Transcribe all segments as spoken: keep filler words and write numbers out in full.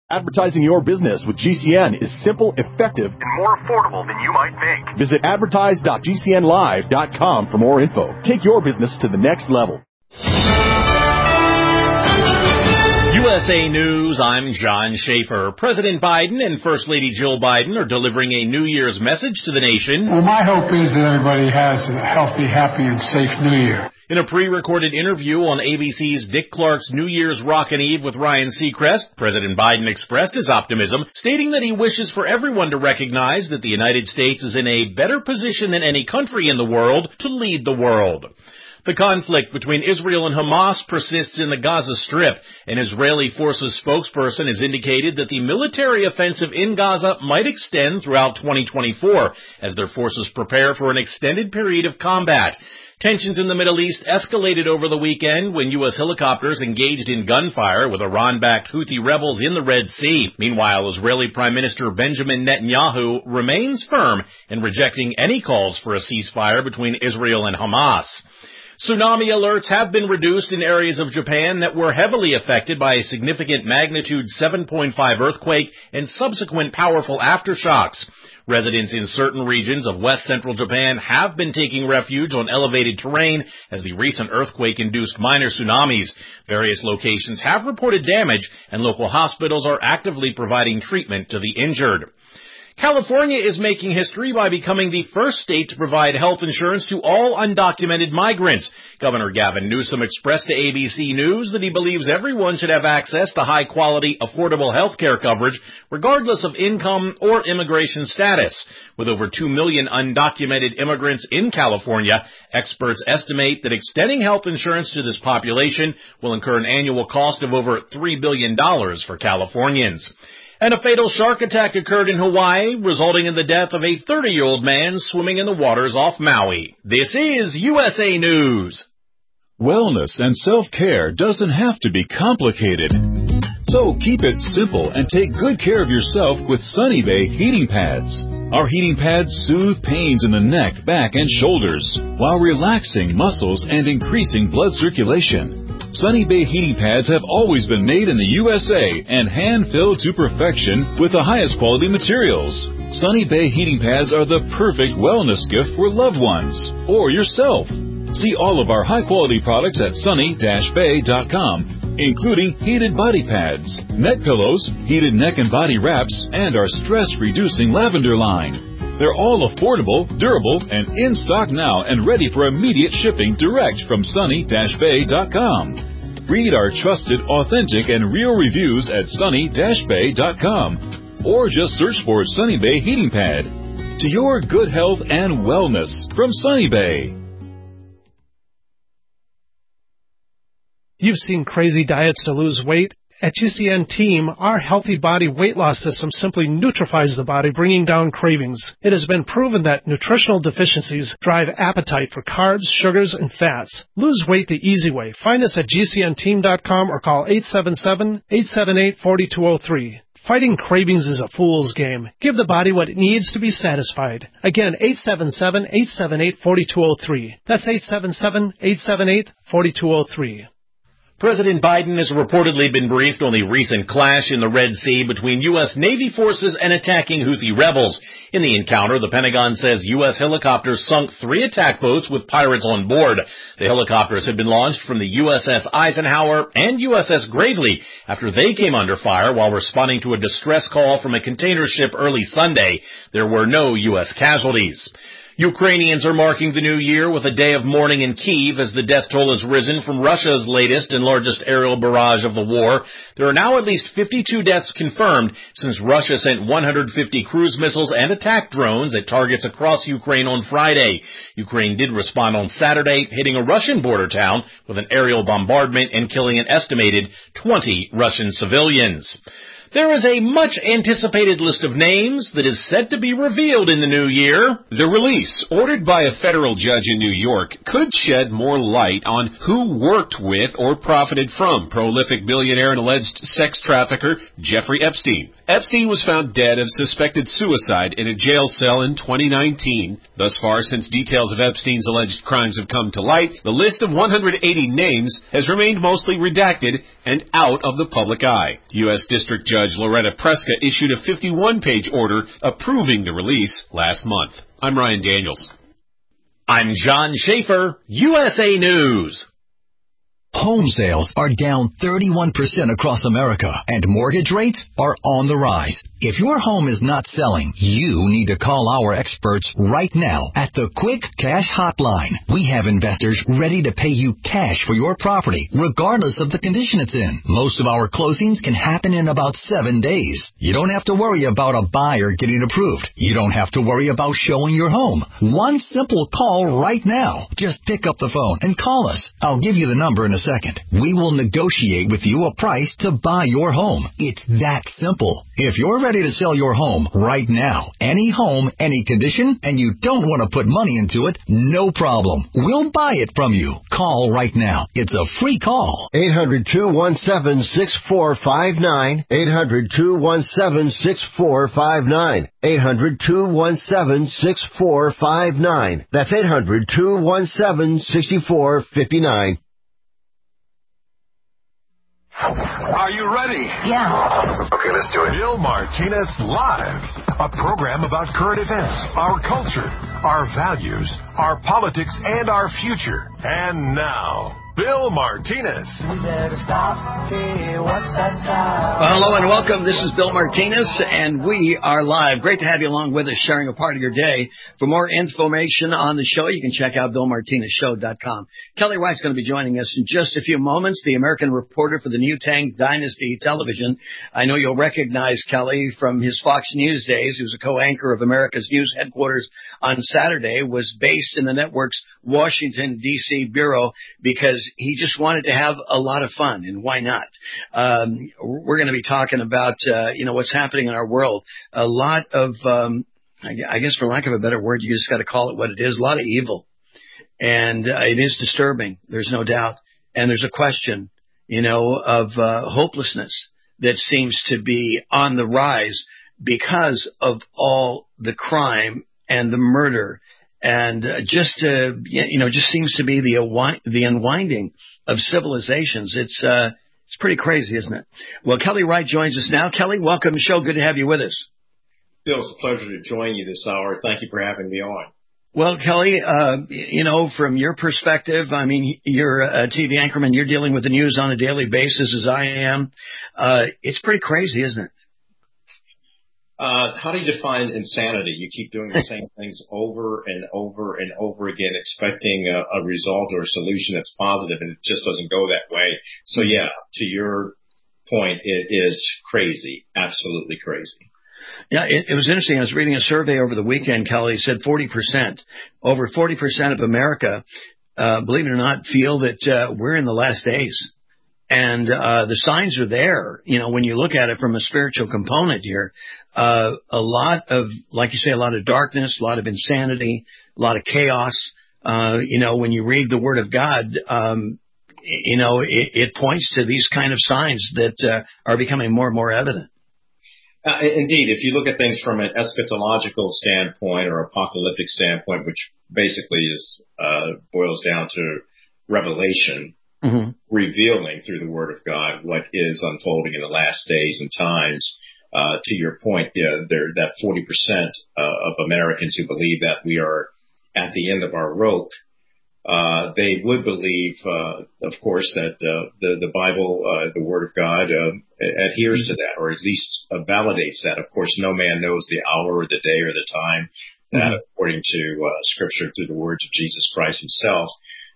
Advertising your business with G C N is simple, effective, and more affordable than you might think. Visit advertise dot g c n live dot com for more info. Take your business to the next level. U S A News, I'm John Schaefer. President Biden and First Lady Jill Biden are delivering a New Year's message to the nation. Well, my hope is that everybody has a healthy, happy, and safe New Year. In a pre-recorded interview on A B C's Dick Clark's New Year's Rockin' Eve with Ryan Seacrest, President Biden expressed his optimism, stating that he wishes for everyone to recognize that the United States is in a better position than any country in the world to lead the world. The conflict between Israel and Hamas persists in the Gaza Strip. An Israeli forces spokesperson has indicated that the military offensive in Gaza might extend throughout twenty twenty-four as their forces prepare for an extended period of combat. Tensions in the Middle East escalated over the weekend when U S helicopters engaged in gunfire with Iran-backed Houthi rebels in the Red Sea. Meanwhile, Israeli Prime Minister Benjamin Netanyahu remains firm in rejecting any calls for a ceasefire between Israel and Hamas. Tsunami alerts have been reduced in areas of Japan that were heavily affected by a significant magnitude seven point five earthquake and subsequent powerful aftershocks. Residents in certain regions of west-central Japan have been taking refuge on elevated terrain as the recent earthquake induced minor tsunamis. Various locations have reported damage, and local hospitals are actively providing treatment to the injured. California is making history by becoming the first state to provide health insurance to all undocumented migrants. Governor Gavin Newsom expressed to A B C News that he believes everyone should have access to high-quality, affordable health care coverage, regardless of income or immigration status. With over two million undocumented immigrants in California, experts estimate that extending health insurance to this population will incur an annual cost of over three billion dollars for Californians. And a fatal shark attack occurred in Hawaii, resulting in the death of a thirty-year-old man swimming in the waters off Maui. This is U S A News. Wellness and self-care doesn't have to be complicated. So keep it simple and take good care of yourself with Sunny Bay heating pads. Our heating pads soothe pains in the neck, back, and shoulders while relaxing muscles and increasing blood circulation. Sunny Bay heating pads have always been made in the U S A and hand-filled to perfection with the highest quality materials. Sunny Bay heating pads are the perfect wellness gift for loved ones or yourself. See all of our high-quality products at sunny dash bay dot com, including heated body pads, neck pillows, heated neck and body wraps, and our stress-reducing lavender line. They're all affordable, durable, and in stock now and ready for immediate shipping direct from sunny dash bay dot com. Read our trusted, authentic, and real reviews at sunny dash bay dot com or just search for Sunny Bay Heating Pad. To your good health and wellness from Sunny Bay. You've seen crazy diets to lose weight. At G C N Team, our Healthy Body Weight Loss System simply neutralizes the body, bringing down cravings. It has been proven that nutritional deficiencies drive appetite for carbs, sugars, and fats. Lose weight the easy way. Find us at G C N team dot com or call eight seven seven, eight seven eight, four two zero three. Fighting cravings is a fool's game. Give the body what it needs to be satisfied. Again, eight seven seven, eight seven eight, four two zero three. That's eight seven seven, eight seven eight, four two zero three. President Biden has reportedly been briefed on the recent clash in the Red Sea between U S Navy forces and attacking Houthi rebels. In the encounter, the Pentagon says U S helicopters sunk three attack boats with pirates on board. The helicopters had been launched from the U S S Eisenhower and U S S Gravely after they came under fire while responding to a distress call from a container ship early Sunday. There were no U S casualties. Ukrainians are marking the new year with a day of mourning in Kyiv as the death toll has risen from Russia's latest and largest aerial barrage of the war. There are now at least fifty-two deaths confirmed since Russia sent one hundred fifty cruise missiles and attack drones at targets across Ukraine on Friday. Ukraine did respond on Saturday, hitting a Russian border town with an aerial bombardment and killing an estimated twenty Russian civilians. There is a much-anticipated list of names that is set to be revealed in the new year. The release, ordered by a federal judge in New York, could shed more light on who worked with or profited from prolific billionaire and alleged sex trafficker Jeffrey Epstein. Epstein was found dead of suspected suicide in a jail cell in twenty nineteen. Thus far, since details of Epstein's alleged crimes have come to light, the list of one hundred eighty names has remained mostly redacted and out of the public eye. U S District Judge Judge Loretta Preska issued a fifty-one page order approving the release last month. I'm Ryan Daniels. I'm John Schaefer, U S A News. Home sales are down thirty-one percent across America, and mortgage rates are on the rise. If your home is not selling, you need to call our experts right now at the Quick Cash Hotline. We have investors ready to pay you cash for your property, regardless of the condition it's in. Most of our closings can happen in about seven days. You don't have to worry about a buyer getting approved. You don't have to worry about showing your home. One simple call right now. Just pick up the phone and call us. I'll give you the number in a second. We will negotiate with you a price to buy your home. It's that simple. If you're ready to sell your home right now, any home, any condition, and you don't want to put money into it, no problem. We'll buy it from you. Call right now. It's a free call. eight hundred, two one seven, six four five nine. eight hundred, two one seven, six four five nine. eight hundred, two one seven, six four five nine. That's eight hundred, two one seven, six four five nine. Are you ready? Yeah. Okay, let's do it. Bill Martinez Live, a program about current events, our culture, our values, our politics, and our future. And now, Bill Martinez. We better stop. Hey, what's that sound? Well, hello and welcome. This is Bill Martinez, and we are live. Great to have you along with us, sharing a part of your day. For more information on the show, you can check out bill martinez show dot com. Kelly Wright's going to be joining us in just a few moments, the American reporter for the New Tang Dynasty Television. I know you'll recognize Kelly from his Fox News days. He was a co-anchor of America's News headquarters on Saturday, was based in the network's Washington, D C bureau because he just wanted to have a lot of fun, and why not? Um, we're going to be talking about, uh, you know, what's happening in our world. A lot of, um, I guess for lack of a better word, you just got to call it what it is, a lot of evil. And uh, it is disturbing, there's no doubt. And there's a question, you know, of uh, hopelessness that seems to be on the rise because of all the crime and the murder. And uh, just, uh, you know, just seems to be the awi- the unwinding of civilizations. It's uh, it's pretty crazy, isn't it? Well, Kelly Wright joins us now. Kelly, welcome to the show. Good to have you with us. Bill, it's a pleasure to join you this hour. Thank you for having me on. Well, Kelly, uh, you know, from your perspective, I mean, you're a T V anchorman. You're dealing with the news on a daily basis, as I am. Uh, it's pretty crazy, isn't it? Uh, how do you define insanity? You keep doing the same things over and over and over again, expecting a, a result or a solution that's positive, and it just doesn't go that way. So, yeah, to your point, it is crazy, absolutely crazy. Yeah, it, it was interesting. I was reading a survey over the weekend, Kelly. It said forty percent, over forty percent of America, uh, believe it or not, feel that uh, we're in the last days. And uh the signs are there, you know, when you look at it from a spiritual component here. Uh a lot of, like you say, a lot of darkness, a lot of insanity, a lot of chaos. Uh, you know, when you read the Word of God, um, you know, it, it points to these kind of signs that uh, are becoming more and more evident. Uh, indeed, if you look at things from an eschatological standpoint or apocalyptic standpoint, which basically is uh boils down to revelation, mm-hmm. revealing through the Word of God what is unfolding in the last days and times. Uh, to your point, yeah, there that forty percent uh, of Americans who believe that we are at the end of our rope, uh, they would believe, uh, of course, that uh, the the Bible, uh, the Word of God, uh, adheres mm-hmm. to that, or at least uh, validates that. Of course, no man knows the hour or the day or the time. That, mm-hmm. according to uh, Scripture, through the words of Jesus Christ Himself.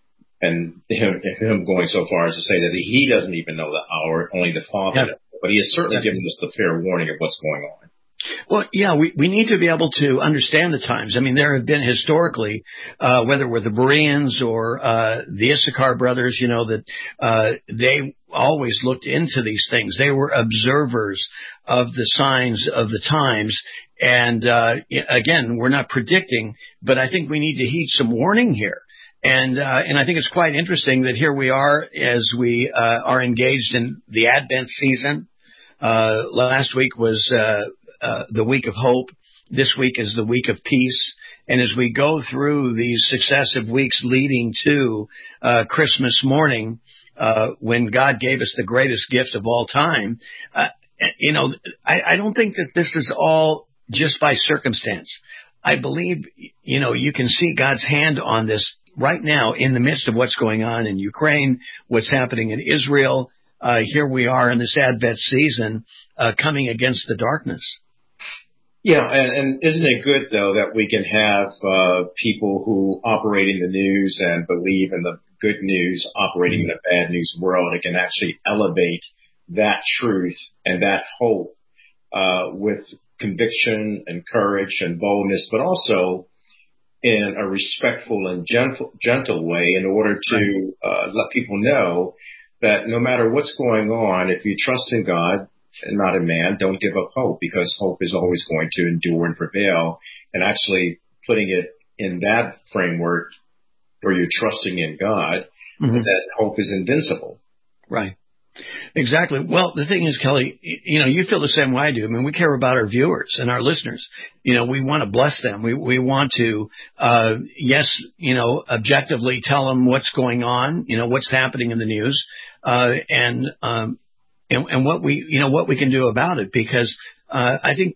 And him, him going so far as to say that he doesn't even know the hour, only the Father yeah. knows. But he has certainly yeah. given us the fair warning of what's going on. Well, yeah, we, we need to be able to understand the times. I mean, there have been historically, uh, whether it were the Bereans or uh, the Issachar brothers, you know, that uh, they always looked into these things. They were observers of the signs of the times. And uh, again, we're not predicting, but I think we need to heed some warning here. And uh, and I think it's quite interesting that here we are as we uh, are engaged in the Advent season. Uh, last week was uh, uh, the week of hope. This week is the week of peace. And as we go through these successive weeks leading to uh, Christmas morning, uh, when God gave us the greatest gift of all time, uh, you know, I, I don't think that this is all just by circumstance. I believe, you know, you can see God's hand on this right now in the midst of what's going on in Ukraine, what's happening in Israel. Uh, here we are in this Advent season, uh, coming against the darkness. Yeah, and, and isn't it good, though, that we can have uh, people who operate in the news and believe in the good news operating mm-hmm. in the bad news world? It can actually elevate that truth and that hope uh, with conviction and courage and boldness, but also in a respectful and gentle, gentle way in order to uh, let people know that no matter what's going on, if you trust in God and not in man, don't give up hope, because hope is always going to endure and prevail. And actually putting it in that framework where you're trusting in God, mm-hmm. that hope is invincible. Right. Exactly. Well, the thing is, Kelly, you know, you feel the same way I do. I mean, we care about our viewers and our listeners. You know, we want to bless them. We we want to, uh, yes, you know, objectively tell them what's going on, you know, what's happening in the news, uh, and, um, and, and what we, you know, what we can do about it. Because, uh, I think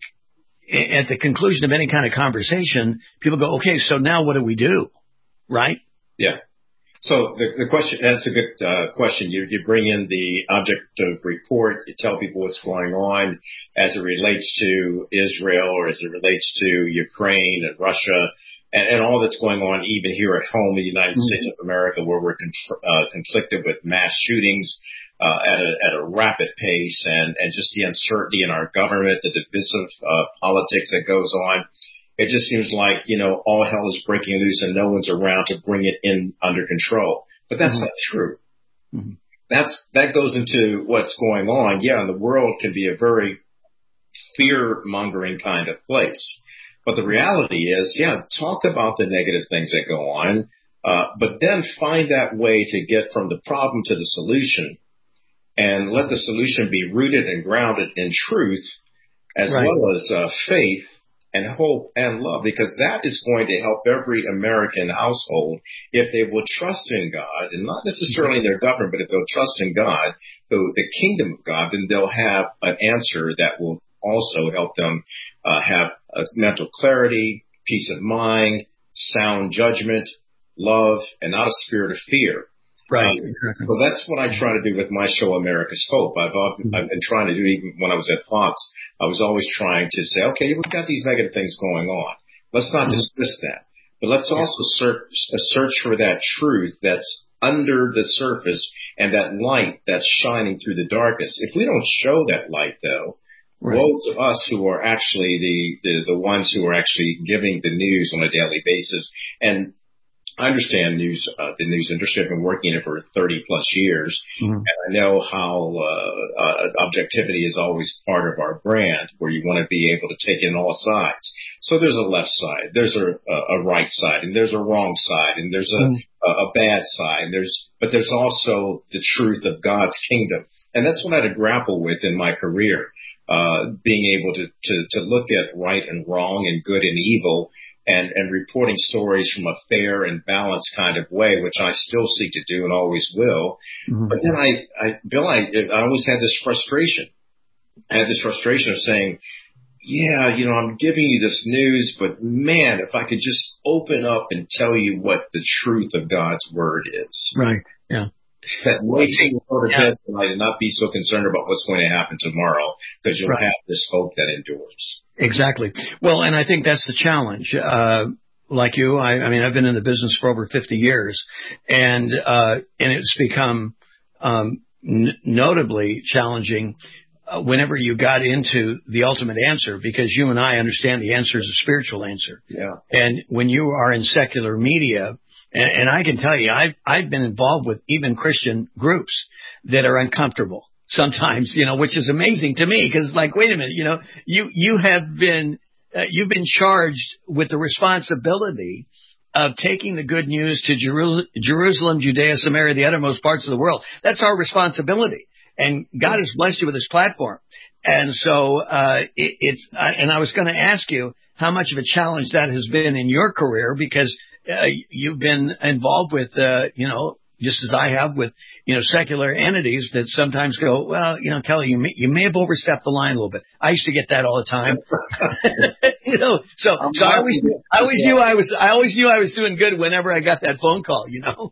at the conclusion of any kind of conversation, people go, okay, so now what do we do? Right? Yeah. So the, the question, that's a good uh, question. You, you bring in the objective report, you tell people what's going on as it relates to Israel or as it relates to Ukraine and Russia and, and all that's going on even here at home in the United mm-hmm. States of America, where we're conf- uh, conflicted with mass shootings uh, at a at a rapid pace, and, and just the uncertainty in our government, the divisive uh, politics that goes on. It just seems like, you know, all hell is breaking loose and no one's around to bring it in under control. But that's mm-hmm. not true. Mm-hmm. That's, that goes into what's going on. Yeah, and the world can be a very fear-mongering kind of place. But the reality is, yeah, talk about the negative things that go on, uh, but then find that way to get from the problem to the solution, and let the solution be rooted and grounded in truth as right. well as uh, faith and hope and love, because that is going to help every American household if they will trust in God, and not necessarily in their government, but if they'll trust in God, the, the kingdom of God, then they'll have an answer that will also help them uh, have a mental clarity, peace of mind, sound judgment, love, and not a spirit of fear. Right. Um, so that's what I try to do with my show, America's Hope. I've, I've been trying to do, even when I was at Fox, I was always trying to say, okay, we've got these negative things going on. Let's not mm-hmm. dismiss that. But let's yeah. also search, search for that truth that's under the surface and that light that's shining through the darkness. If we don't show that light, though, right. woe to us who are actually the, the, the ones who are actually giving the news on a daily basis. And I understand news, uh, the news industry. I've been working in it for thirty plus years, mm-hmm. and I know how uh, uh, objectivity is always part of our brand, where you want to be able to take in all sides. So there's a left side, there's a, a right side, and there's a wrong side, and there's a, mm-hmm. a, a bad side. There's, but there's also the truth of God's kingdom, and that's what I had to grapple with in my career, uh, being able to, to to look at right and wrong and good and evil. And, and reporting stories from a fair and balanced kind of way, which I still seek to do and always will. Mm-hmm. But then I, I, Bill, I, I always had this frustration. I had this frustration of saying, yeah, you know, I'm giving you this news, but man, if I could just open up and tell you what the truth of God's word is. Right. Yeah. That way to go to bed tonight and not be so concerned about what's going to happen tomorrow, because you'll right. have this hope that endures. Exactly. Well, and I think that's the challenge. Uh, like you, I, I mean, I've been in the business for over fifty years, and uh, and it's become um, n- notably challenging uh, whenever you got into the ultimate answer, because you and I understand the answer is a spiritual answer. Yeah. And when you are in secular media, and, and I can tell you, I've I've been involved with even Christian groups that are uncomfortable sometimes, you know, which is amazing to me, because it's like, wait a minute, you know, you, you have been, uh, you've been charged with the responsibility of taking the good news to Jeru- Jerusalem, Judea, Samaria, the uttermost parts of the world. That's our responsibility. And God has blessed you with this platform. And so, uh, it, it's, uh, and I was going to ask you how much of a challenge that has been in your career, because, uh, you've been involved with, uh, you know, just as I have, with you know, secular entities that sometimes go, well, you know, Kelly, you may, you may have overstepped the line a little bit. I used to get that all the time. you know, so, so I always, I always knew I was, I always knew I was doing good whenever I got that phone call, you know.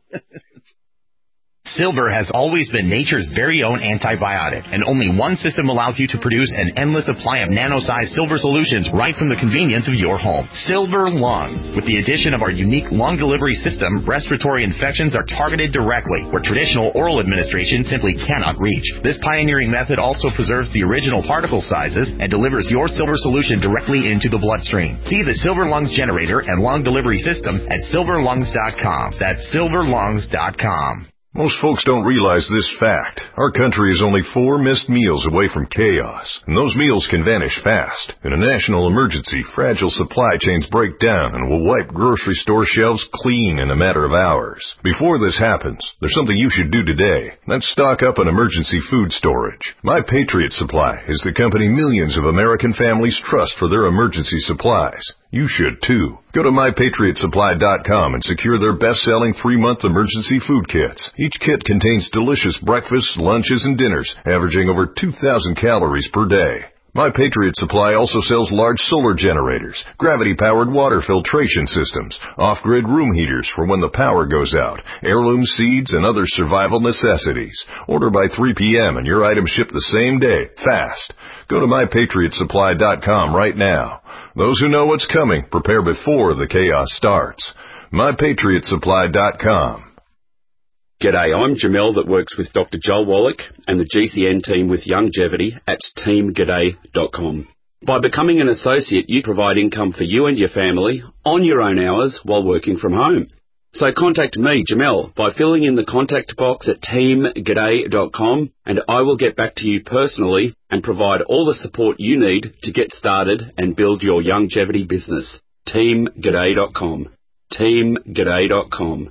Silver has always been nature's very own antibiotic, and only one system allows you to produce an endless supply of nano-sized silver solutions right from the convenience of your home. Silver Lungs. With the addition of our unique lung delivery system, respiratory infections are targeted directly, where traditional oral administration simply cannot reach. This pioneering method also preserves the original particle sizes and delivers your silver solution directly into the bloodstream. See the Silver Lungs generator and lung delivery system at silver lungs dot com. That's silver lungs dot com. Most folks don't realize this fact. Our country is only four missed meals away from chaos, and those meals can vanish fast. In a national emergency, fragile supply chains break down and will wipe grocery store shelves clean in a matter of hours. Before this happens, there's something you should do today. That's stock up on emergency food storage. My Patriot Supply is the company millions of American families trust for their emergency supplies. You should too. Go to my patriot supply dot com and secure their best-selling three-month emergency food kits. Each kit contains delicious breakfasts, lunches, and dinners, averaging over two thousand calories per day. My Patriot Supply also sells large solar generators, gravity-powered water filtration systems, off-grid room heaters for when the power goes out, heirloom seeds, and other survival necessities. Order by three p.m. and your items ship the same day, fast. Go to my patriot supply dot com right now. Those who know what's coming, prepare before the chaos starts. my patriot supply dot com. G'day, I'm Jamel that works with Doctor Joel Wallach and the G C N team with Longevity at team g'day dot com. By becoming an associate, you provide income for you and your family on your own hours while working from home. So contact me, Jamel, by filling in the contact box at team g'day dot com, and I will get back to you personally and provide all the support you need to get started and build your longevity business. team g'day dot com. team g'day dot com.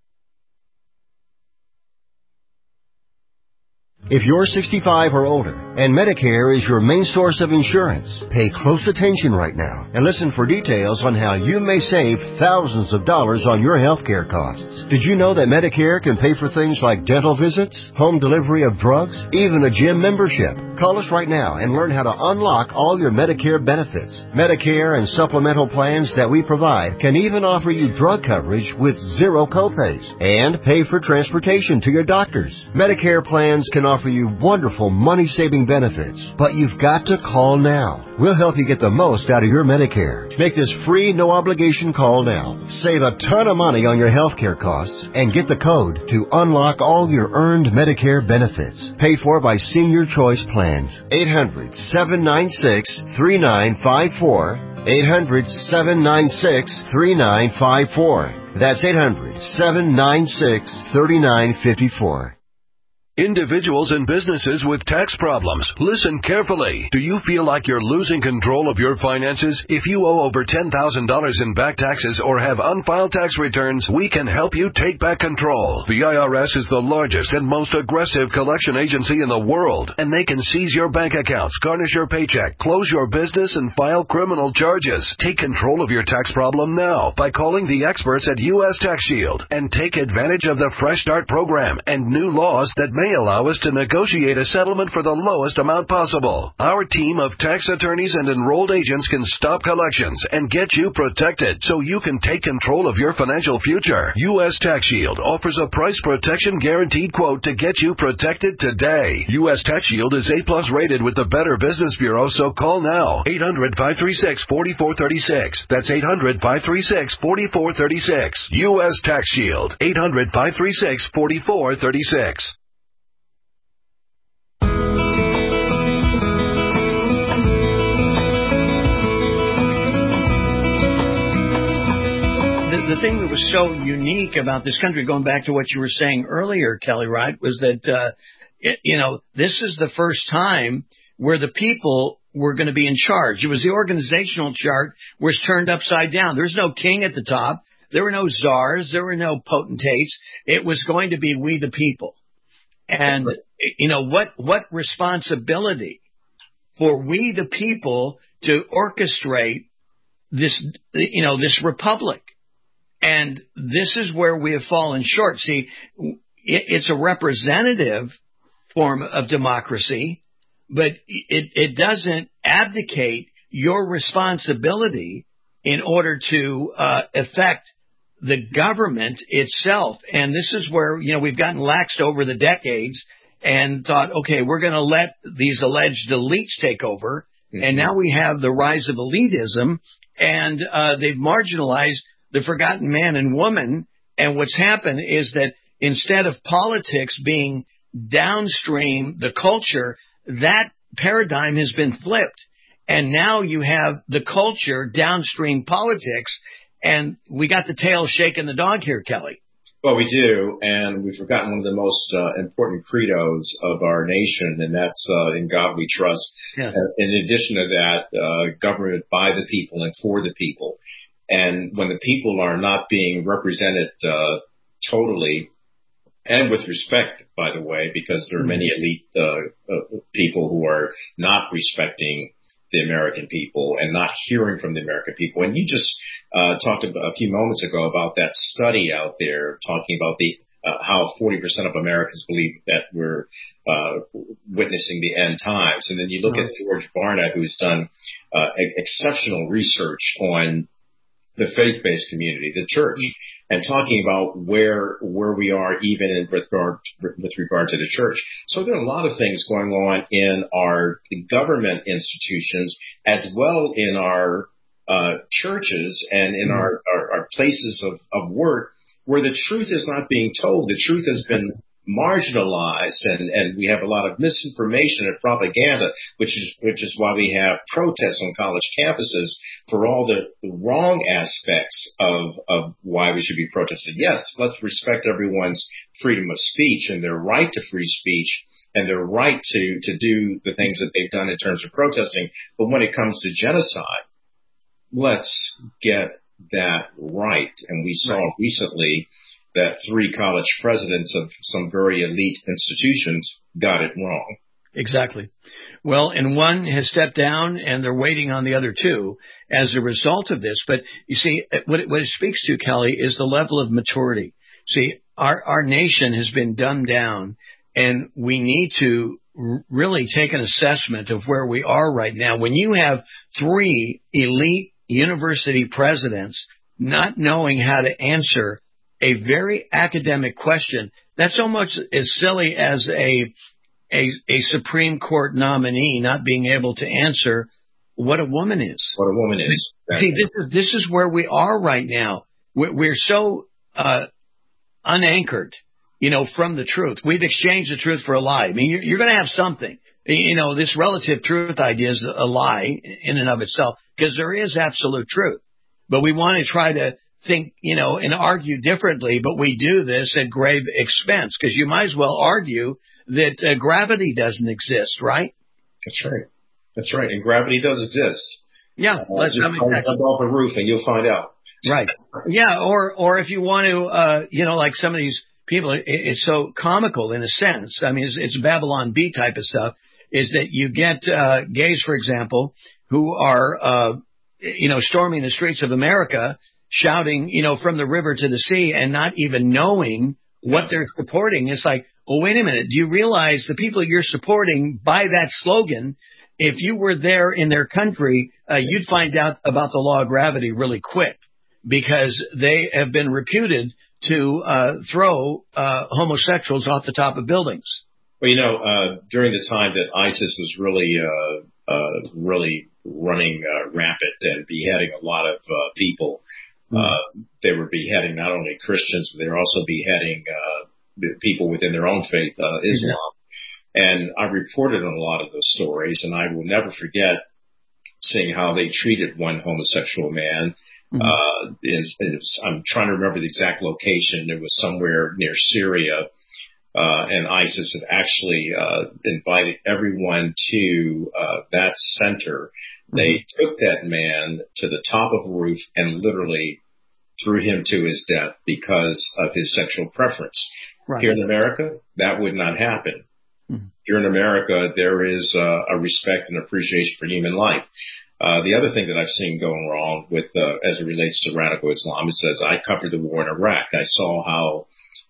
If you're sixty-five or older and Medicare is your main source of insurance, pay close attention right now and listen for details on how you may save thousands of dollars on your health care costs. Did you know that Medicare can pay for things like dental visits, home delivery of drugs, even a gym membership? Call us right now and learn how to unlock all your Medicare benefits. Medicare and supplemental plans that we provide can even offer you drug coverage with zero copays and pay for transportation to your doctors. Medicare plans can offer you wonderful money-saving benefits, but you've got to call now. We'll help you get the most out of your Medicare. Make this free, no-obligation call now. Save a ton of money on your health care costs and get the code to unlock all your earned Medicare benefits. Paid for by Senior Choice Plans. eight hundred, seven nine six, three nine five four. eight hundred, seven nine six, three nine five four. That's eight hundred, seven nine six, three nine five four. Individuals and businesses with tax problems, listen carefully. Do you feel like you're losing control of your finances? If you owe over ten thousand dollars in back taxes or have unfiled tax returns, we can help you take back control. The I R S is the largest and most aggressive collection agency in the world, and they can seize your bank accounts, garnish your paycheck, close your business, and file criminal charges. Take control of your tax problem now by calling the experts at U S Tax Shield and take advantage of the Fresh Start program and new laws that may allow us to negotiate a settlement for the lowest amount possible. Our team of tax attorneys and enrolled agents can stop collections and get you protected so you can take control of your financial future. U S Tax Shield offers a price protection guaranteed quote to get you protected today. U S Tax Shield is A plus rated with the Better Business Bureau, so call now. eight hundred, five three six, four four three six. That's eight hundred, five three six, four four three six. U S Tax Shield. eight hundred, five three six, four four three six. The thing that was so unique about this country, going back to what you were saying earlier, Kelly, right, was that, uh, it, you know, this is the first time where the people were going to be in charge. It was the organizational chart was turned upside down. There's no king at the top. There were no czars. There were no potentates. It was going to be we the people. And, you know, what, what responsibility for we the people to orchestrate this, you know, this republic. And this is where we have fallen short. See, you it, it's a representative form of democracy, but it, it doesn't abdicate your responsibility in order to uh, affect the government itself. And this is where, you know, we've gotten laxed over the decades and thought, okay, we're going to let these alleged elites take over. Mm-hmm. And now we have the rise of elitism, and uh, they've marginalized the forgotten man and woman. And what's happened is that instead of politics being downstream the culture, that paradigm has been flipped. And now you have the culture downstream politics, and we got the tail shaking the dog here, Kelly. Well, we do, and we've forgotten one of the most uh, important credos of our nation, and that's uh, in God we trust. Yeah. Uh, in addition to that, uh, government by the people and for the people. And when the people are not being represented uh, totally, and with respect, by the way, because there are many elite uh, uh, people who are not respecting the American people and not hearing from the American people. And you just uh, talked about, a few moments ago about that study out there talking about the uh, how forty percent of Americans believe that we're uh, witnessing the end times. And then you look mm-hmm. at George Barna, who's done uh, exceptional research on the faith-based community, the church, and talking about where where we are even in with regard with regard to the church. So there are a lot of things going on in our government institutions as well in our uh, churches and in mm-hmm. our, our, our places of, of work where the truth is not being told. The truth has been marginalized, and, and we have a lot of misinformation and propaganda, which is which is why we have protests on college campuses for all the, the wrong aspects of, of why we should be protesting. Yes, let's respect everyone's freedom of speech and their right to free speech and their right to, to do the things that they've done in terms of protesting. But when it comes to genocide, let's get that right. And we saw right. recently that three college presidents of some very elite institutions got it wrong. Exactly. Well, and one has stepped down, and they're waiting on the other two as a result of this. But you see, what it, what it speaks to, Kelly, is the level of maturity. See, our, our nation has been dumbed down, and we need to r- really take an assessment of where we are right now. When you have three elite university presidents not knowing how to answer a very academic question, that's almost as silly as a, a a Supreme Court nominee not being able to answer what a woman is. What a woman is. See, this is, this is where we are right now. We're, we're so uh, unanchored, you know, from the truth. We've exchanged the truth for a lie. I mean, you're, you're going to have something. You know, this relative truth idea is a lie in and of itself, because there is absolute truth. But we want to try to think, you know, and argue differently, but we do this at grave expense, because you might as well argue that uh, gravity doesn't exist, right? That's right. That's right. And gravity does exist. Yeah. Uh, let's just I mean, jump off a roof and you'll find out. Right. Yeah. Or, or if you want to, uh, you know, like some of these people, it, it's so comical in a sense. I mean, it's, it's Babylon B type of stuff, is that you get uh, gays, for example, who are, uh, you know, storming the streets of America, shouting, you know, from the river to the sea, and not even knowing what yeah. they're supporting. It's like, well, wait a minute. Do you realize the people you're supporting by that slogan, if you were there in their country, uh, you'd find out about the law of gravity really quick, because they have been reputed to uh, throw uh, homosexuals off the top of buildings. Well, you know, uh, during the time that ISIS was really, uh, uh, really running uh, rampant and beheading a lot of uh, people, Uh, they were beheading not only Christians, but they were also beheading uh, people within their own faith, uh, Islam. Mm-hmm. And I reported on a lot of those stories, and I will never forget seeing how they treated one homosexual man. Mm-hmm. Uh, it, it was, I'm trying to remember the exact location. It was somewhere near Syria, uh, and ISIS had actually uh, invited everyone to uh, that center. They took that man to the top of a roof and literally threw him to his death because of his sexual preference. Right. Here in America, that would not happen. Mm-hmm. Here in America, there is uh, a respect and appreciation for human life. Uh, the other thing that I've seen going wrong with, uh, as it relates to radical Islam, is as I covered the war in Iraq, I saw how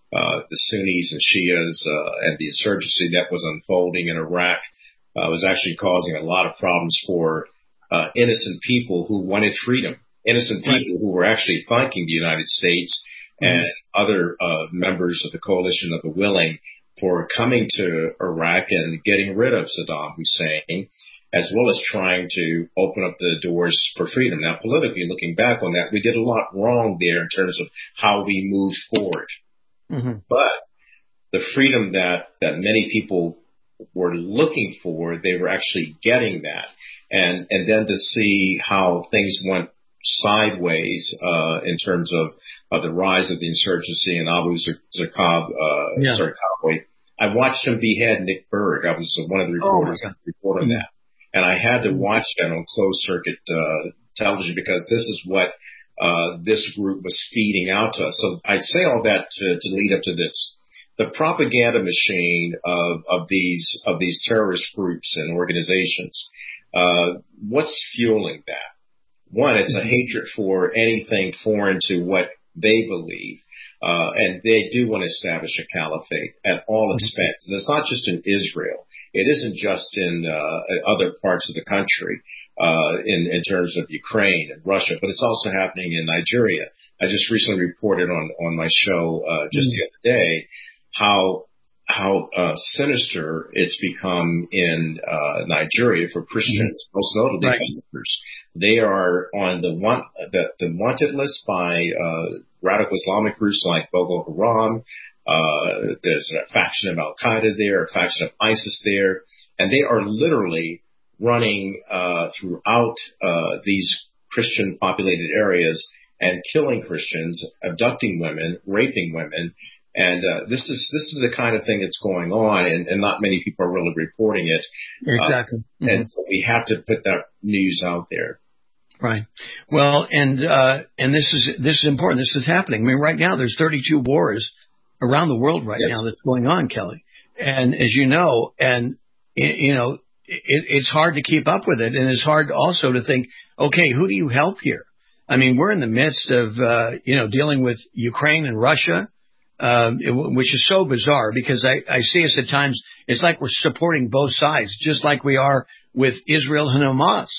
uh, the Sunnis and Shias, uh, and the insurgency that was unfolding in Iraq uh, was actually causing a lot of problems for uh, innocent people who wanted freedom, innocent people right. who were actually thanking the United States mm-hmm. and other uh, members of the coalition of the willing for coming to Iraq and getting rid of Saddam Hussein, as well as trying to open up the doors for freedom. Now, politically, looking back on that, we did a lot wrong there in terms of how we moved forward. Mm-hmm. But the freedom that, that many people were looking for, they were actually getting that. And, and then to see how things went sideways uh, in terms of Uh, the rise of the insurgency in Abu Zarqab, uh, yeah. Zarqawi. I watched him behead Nick Berg. I was one of the reporters oh, that reported on that. And I had to watch that on closed circuit uh, television because this is what uh, this group was feeding out to us. So I say all that to, to lead up to this. The propaganda machine of, of these of these terrorist groups and organizations, uh, what's fueling that? One, it's a hatred for anything foreign to what they believe, uh, and they do want to establish a caliphate at all expense. And it's not just in Israel. It isn't just in uh, other parts of the country, uh, in, in terms of Ukraine and Russia, but it's also happening in Nigeria. I just recently reported on, on my show uh, just mm-hmm. the other day how how uh, sinister it's become in uh, Nigeria for Christians, mm-hmm. most notably right. Muslims. They are on the want the, the wanted list by uh, radical Islamic groups like Boko Haram. Uh, there's a faction of Al Qaeda there, a faction of ISIS there, and they are literally running uh, throughout uh, these Christian populated areas and killing Christians, abducting women, raping women. And uh, this is this is the kind of thing that's going on, and, and not many people are really reporting it. Exactly. Uh, mm-hmm. And so we have to put that news out there. Right. Well, and uh, and this is this is important. This is happening. I mean, right now there's thirty-two wars around the world right yes. now that's going on, Kelly. And as you know, and you know, it, it's hard to keep up with it, and it's hard also to think, okay, who do you help here? I mean, we're in the midst of uh, you know dealing with Ukraine and Russia. Um, it, which is so bizarre because I, I see us at times, it's like we're supporting both sides, just like we are with Israel and Hamas.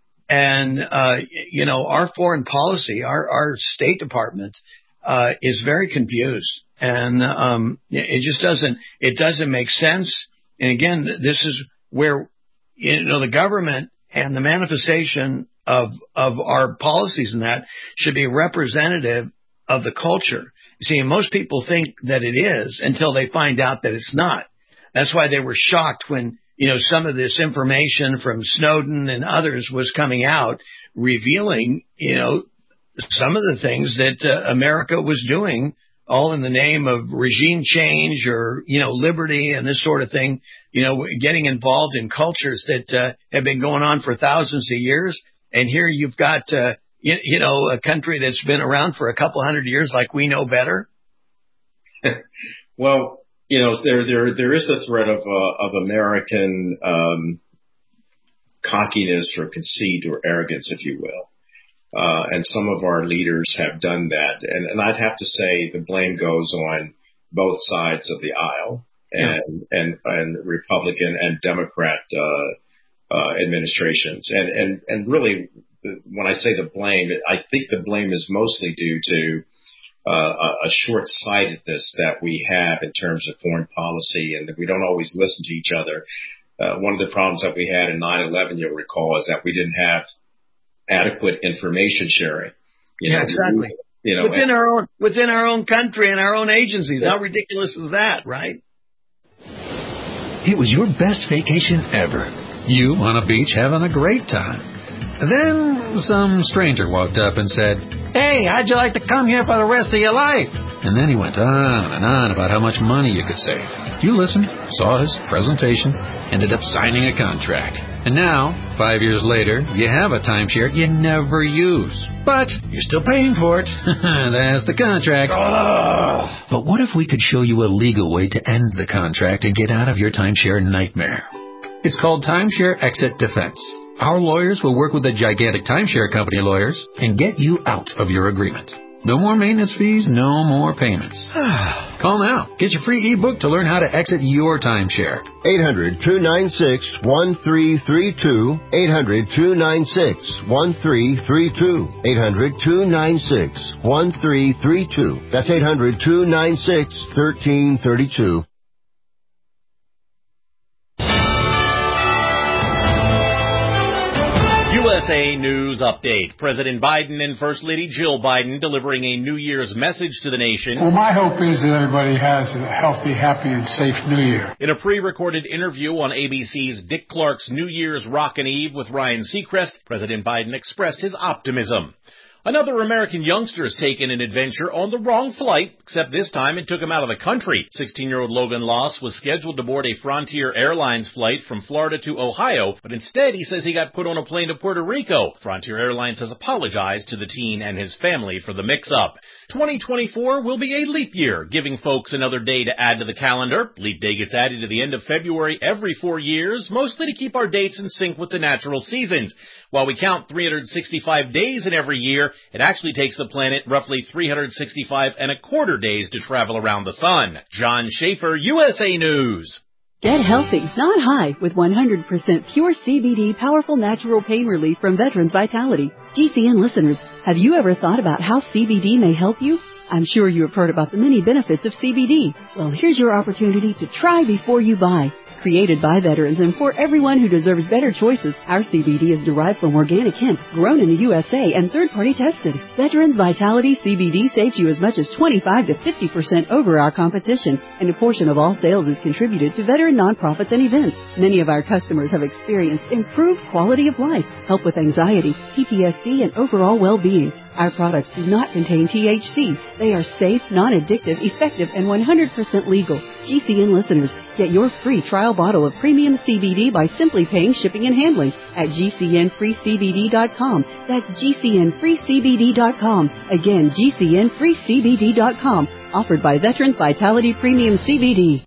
And, uh, you know, our foreign policy, our, our State Department, uh, is very confused. And, um, it just doesn't, it doesn't make sense. And again, this is where, you know, the government and the manifestation of, of our policies and that should be representative of the culture. See, most people think that it is until they find out that it's not. That's why they were shocked when, you know, some of this information from Snowden and others was coming out, revealing, you know, some of the things that uh, America was doing, all in the name of regime change or, you know, liberty and this sort of thing, you know, getting involved in cultures that uh, have been going on for thousands of years. And here you've got, uh, You, you know, a country that's been around for a couple hundred years, like we know better. Well, you know, there there there is a threat of uh, of American um, cockiness or conceit or arrogance, if you will, uh, and some of our leaders have done that, and, and I'd have to say the blame goes on both sides of the aisle, and yeah. and and Republican and Democrat uh, uh, administrations, and and and really. When I say the blame, I think the blame is mostly due to uh, a short-sightedness that we have in terms of foreign policy and that we don't always listen to each other. Uh, one of the problems that we had in nine eleven, you'll recall, is that we didn't have adequate information sharing. You yeah, know, exactly. We, you know, within and, our own within our own country and our own agencies. Yeah. How ridiculous is that, right? It was your best vacation ever. You on a beach having a great time. Then some stranger walked up and said, "Hey, how'd you like to come here for the rest of your life?" And then he went on and on about how much money you could save. You listened, saw his presentation, ended up signing a contract. And now, five years later, you have a timeshare you never use. But you're still paying for it. That's the contract. Ugh. But what if we could show you a legal way to end the contract and get out of your timeshare nightmare? It's called Timeshare Exit Defense. Our lawyers will work with the gigantic timeshare company lawyers and get you out of your agreement. No more maintenance fees, no more payments. Call now. Get your free ebook to learn how to exit your timeshare. eight hundred, two nine six, one three three two. eight hundred, two nine six, one three three two. eight hundred, two nine six, one three three two. That's eight hundred, two nine six, one three three two. U S A News Update. President Biden and First Lady Jill Biden delivering a New Year's message to the nation. Well, my hope is that everybody has a healthy, happy, and safe New Year. In a pre-recorded interview on A B C's Dick Clark's New Year's Rockin' Eve with Ryan Seacrest, President Biden expressed his optimism. Another American youngster has taken an adventure on the wrong flight, except this time it took him out of the country. sixteen-year-old Logan Loss was scheduled to board a Frontier Airlines flight from Florida to Ohio, but instead he says he got put on a plane to Puerto Rico. Frontier Airlines has apologized to the teen and his family for the mix-up. twenty twenty-four will be a leap year, giving folks another day to add to the calendar. Leap day gets added to the end of February every four years, mostly to keep our dates in sync with the natural seasons. While we count three hundred sixty-five days in every year, it actually takes the planet roughly three hundred sixty-five and a quarter days to travel around the sun. John Schaefer, U S A News. Get healthy, not high, with one hundred percent pure C B D powerful natural pain relief from Veterans Vitality. G C N listeners, have you ever thought about how C B D may help you? I'm sure you have heard about the many benefits of C B D. Well, here's your opportunity to try before you buy. Created by veterans and for everyone who deserves better choices, our C B D is derived from organic hemp, grown in the U S A and third-party tested. Veterans Vitality C B D saves you as much as twenty-five to fifty percent over our competition, and a portion of all sales is contributed to veteran nonprofits and events. Many of our customers have experienced improved quality of life, help with anxiety, P T S D, and overall well-being. Our products do not contain T H C. They are safe, non-addictive, effective, and one hundred percent legal. G C N listeners, get your free trial bottle of premium C B D by simply paying shipping and handling at G C N free C B D dot com. That's G C N free C B D dot com. Again, G C N free C B D dot com. Offered by Veterans Vitality Premium C B D.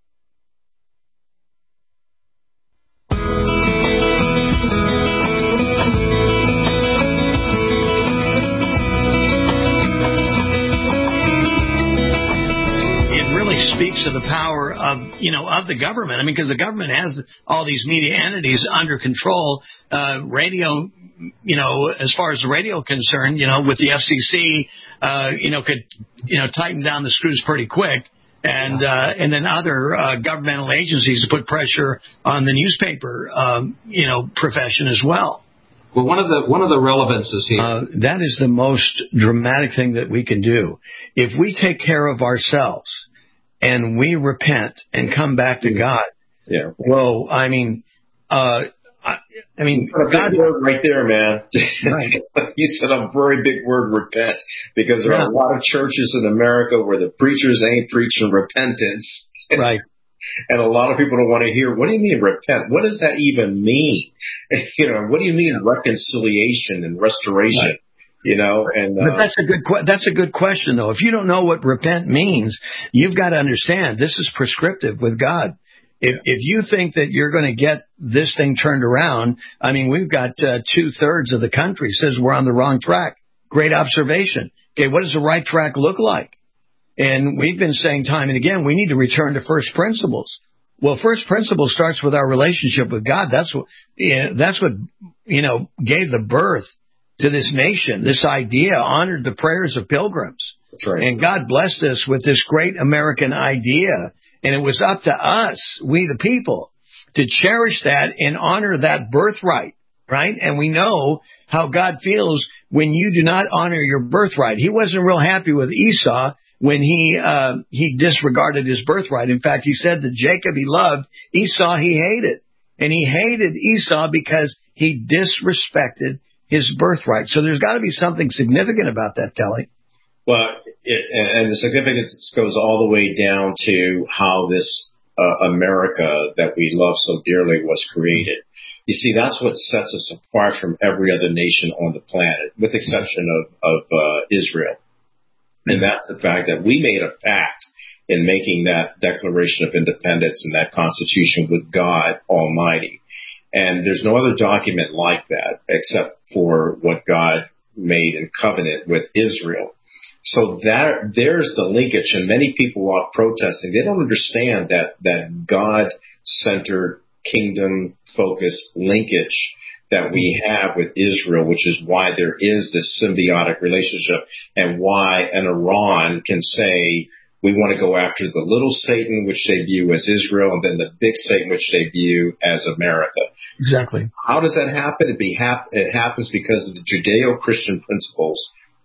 Speaks to the power of, you know, of the government. I mean, because the government has all these media entities under control. Uh, radio, you know, as far as the radio concerned, you know, with the F C C, uh, you know, could, you know, tighten down the screws pretty quick. And, uh, and then other, uh, governmental agencies put pressure on the newspaper, um, you know, profession as well. Well, one of the, one of the relevances here. Uh, that is the most dramatic thing that we can do. If we take care of ourselves, and we repent and come back to God. Yeah. Well, I mean, uh, I, I mean, a God, big word right there, man. Right. You said a very big word, repent, because there yeah. are a lot of churches in America where the preachers ain't preaching repentance. Right. And a lot of people don't want to hear, what do you mean repent? What does that even mean? You know, what do you mean reconciliation and restoration? Right. You know, and uh, but that's a good que- that's a good question though. If you don't know what repent means, you've got to understand this is prescriptive with God. If yeah. if you think that you're going to get this thing turned around, I mean, we've got uh, two thirds of the country says we're on the wrong track. Great observation. Okay, what does the right track look like? And we've been saying time and again, we need to return to first principles. Well, first principle starts with our relationship with God. That's what you know, that's what you know gave the birth to this nation. This idea honored the prayers of pilgrims. That's right. And God blessed us with this great American idea. And it was up to us, we the people, to cherish that and honor that birthright, right? And we know how God feels when you do not honor your birthright. He wasn't real happy with Esau when he uh, he disregarded his birthright. In fact, he said that Jacob he loved, Esau he hated. And he hated Esau because he disrespected his birthright. So there's got to be something significant about that, Kelly. Well, it, and the significance goes all the way down to how this uh, America that we love so dearly was created. You see, that's what sets us apart from every other nation on the planet, with the exception of, of uh, Israel. And that's the fact that we made a pact in making that Declaration of Independence and that Constitution with God Almighty. And there's no other document like that except for what God made in covenant with Israel. So that there's the linkage, and many people are protesting. They don't understand that that God-centered, kingdom-focused linkage that we have with Israel, which is why there is this symbiotic relationship, and why an Iran can say, we want to go after the little Satan, which they view as Israel, and then the big Satan, which they view as America. Exactly. How does that happen? It, be hap- it happens because of the Judeo-Christian principles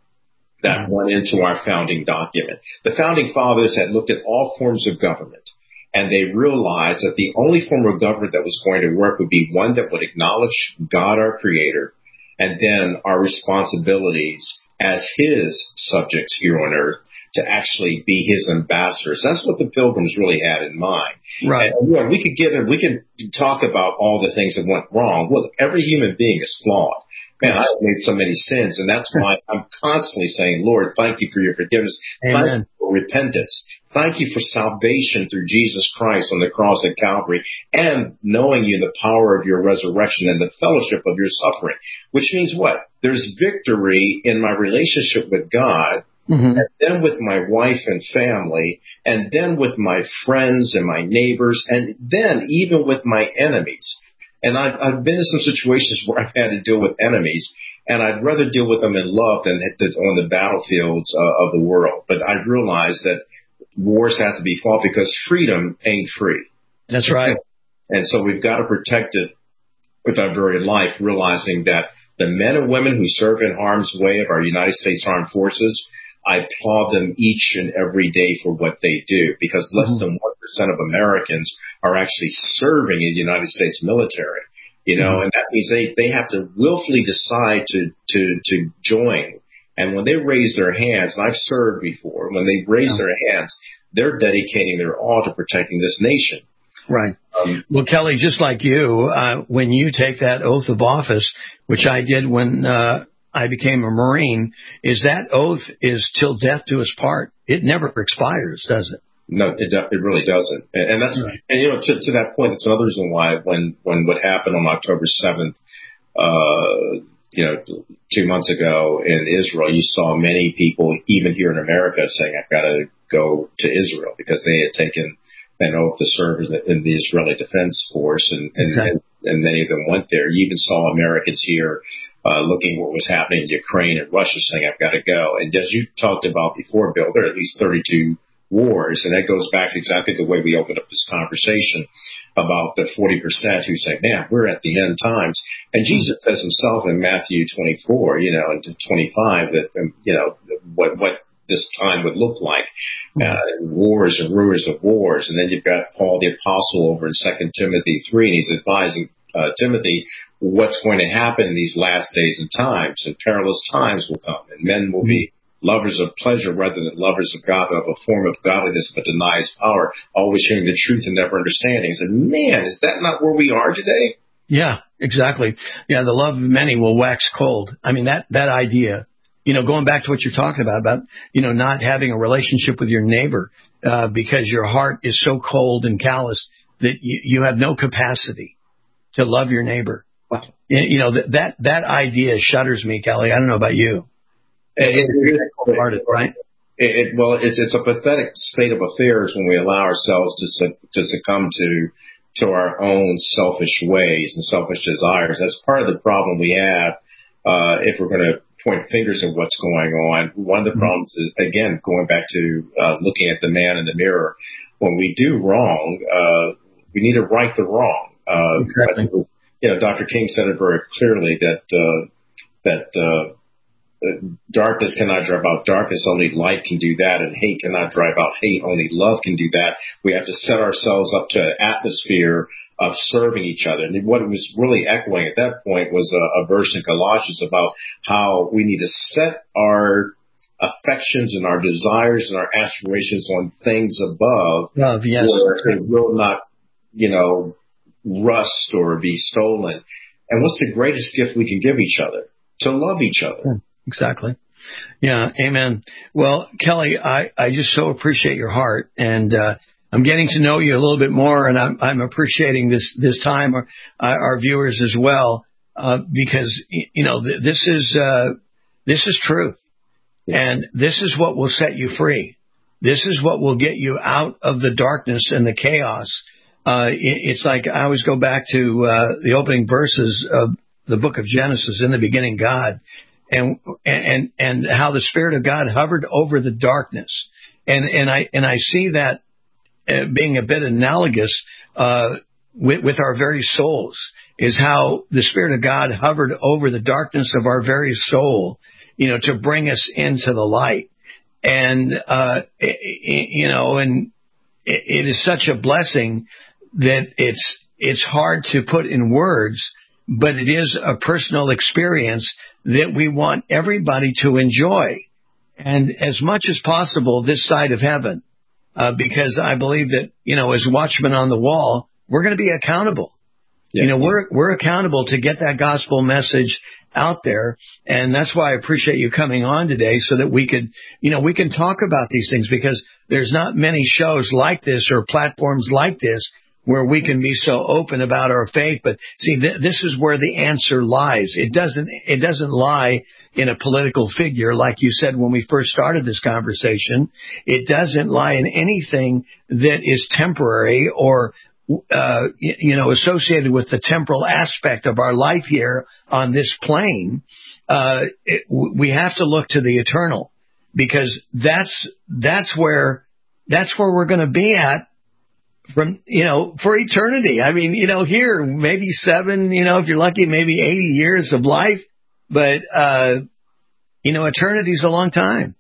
that went into our founding document. The founding fathers had looked at all forms of government, and they realized that the only form of government that was going to work would be one that would acknowledge God, our Creator, and then our responsibilities as His subjects here on earth to actually be His ambassadors. That's what the Pilgrims really had in mind. Right. And, you know, we could get in, we could talk about all the things that went wrong. Well, every human being is flawed. Man, I've made so many sins, and that's why I'm constantly saying, Lord, thank you for your forgiveness. Amen. Thank you for repentance. Thank you for salvation through Jesus Christ on the cross at Calvary, and knowing you, the power of your resurrection and the fellowship of your suffering, which means what? There's victory in my relationship with God, mm-hmm. and then with my wife and family, and then with my friends and my neighbors, and then even with my enemies. And I've, I've been in some situations where I've had to deal with enemies, and I'd rather deal with them in love than on the battlefields uh, of the world. But I realize that wars have to be fought because freedom ain't free. That's right. And so we've got to protect it with our very life, realizing that the men and women who serve in harm's way of our United States Armed Forces, I applaud them each and every day for what they do, because less mm-hmm. than one percent of Americans are actually serving in the United States military, you know, mm-hmm. and that means they, they have to willfully decide to, to, to join. And when they raise their hands, and I've served before, when they raise yeah. their hands, they're dedicating their all to protecting this nation. Right. Um, well, Kelly, just like you, uh, when you take that oath of office, which I did when, uh, I became a Marine, is that oath is till death do us part. It never expires, does it? No, it it really doesn't. And, and that's, right. and you know, to, to that point, that's another reason why when, when what happened on October seventh, uh, you know, two months ago in Israel, you saw many people, even here in America, saying, I've got to go to Israel, because they had taken an oath to serve in the, in the Israeli Defense Force, and, and, exactly. and, and many of them went there. You even saw Americans here Uh, looking what was happening in Ukraine and Russia, saying, I've got to go. And as you talked about before, Bill, there are at least thirty-two wars, and that goes back to exactly the way we opened up this conversation about the forty percent who say, man, we're at the end times. And Jesus says himself in Matthew twenty-four, you know, and twenty-five, that, um, you know, what, what this time would look like, uh, wars and rumors of wars. And then you've got Paul the Apostle over in Second Timothy three, and he's advising uh, Timothy what's going to happen in these last days and times, and perilous times will come, and men will be lovers of pleasure rather than lovers of God, who have a form of godliness but denies power, always hearing the truth and never understanding. I said, man, is that not where we are today? Yeah, exactly. Yeah, the love of many will wax cold. I mean, that, that idea, you know, going back to what you're talking about, about, you know, not having a relationship with your neighbor uh, because your heart is so cold and callous that you, you have no capacity to love your neighbor. Well, you know, that, that, that idea shudders me, Kelly. I don't know about you. It, it, it, it, right? It, it, well, it's, it's a pathetic state of affairs when we allow ourselves to, su- to succumb to, to our own selfish ways and selfish desires. That's part of the problem we have, uh, if we're going to point fingers at what's going on. One of the mm-hmm. problems is, again, going back to, uh, looking at the man in the mirror. When we do wrong, uh, we need to right the wrong. Uh, exactly. You know, Doctor King said it very clearly that uh, that uh, darkness cannot drive out darkness, only light can do that, and hate cannot drive out hate, only love can do that. We have to set ourselves up to an atmosphere of serving each other. And what it was really echoing at that point was a, a verse in Colossians about how we need to set our affections and our desires and our aspirations on things above, love, yes, where it will not, you know, rust or be stolen. And what's the greatest gift we can give each other? To love each other. Exactly. Yeah. Amen. Well, Kelly, I, I just so appreciate your heart, and uh, I'm getting to know you a little bit more, and I'm, I'm appreciating this, this time, our, our viewers as well, uh, because, you know, th- this is, uh, this is truth. Yeah. And this is what will set you free. This is what will get you out of the darkness and the chaos. Uh, it, it's like I always go back to uh, the opening verses of the book of Genesis. In the beginning, God, and and and how the Spirit of God hovered over the darkness. And and I and I see that uh, being a bit analogous uh, with, with our very souls, is how the Spirit of God hovered over the darkness of our very soul, you know, to bring us into the light. And, uh, it, you know, and it, it is such a blessing that it's, it's hard to put in words, but it is a personal experience that we want everybody to enjoy. And as much as possible this side of heaven, uh, because I believe that, you know, as watchmen on the wall, we're going to be accountable. Yeah. You know, we're, we're accountable to get that gospel message out there. And that's why I appreciate you coming on today, so that we could, you know, we can talk about these things, because there's not many shows like this or platforms like this where we can be so open about our faith. But see, th- this is where the answer lies. It doesn't, it doesn't lie in a political figure, like you said when we first started this conversation. It doesn't lie in anything that is temporary or Uh, you know, associated with the temporal aspect of our life here on this plane. Uh, it, we have to look to the eternal, because that's, that's where, that's where we're going to be at from, you know, for eternity. I mean, you know, here, maybe seven, you know, if you're lucky, maybe eighty years of life, but, uh, you know, eternity is a long time.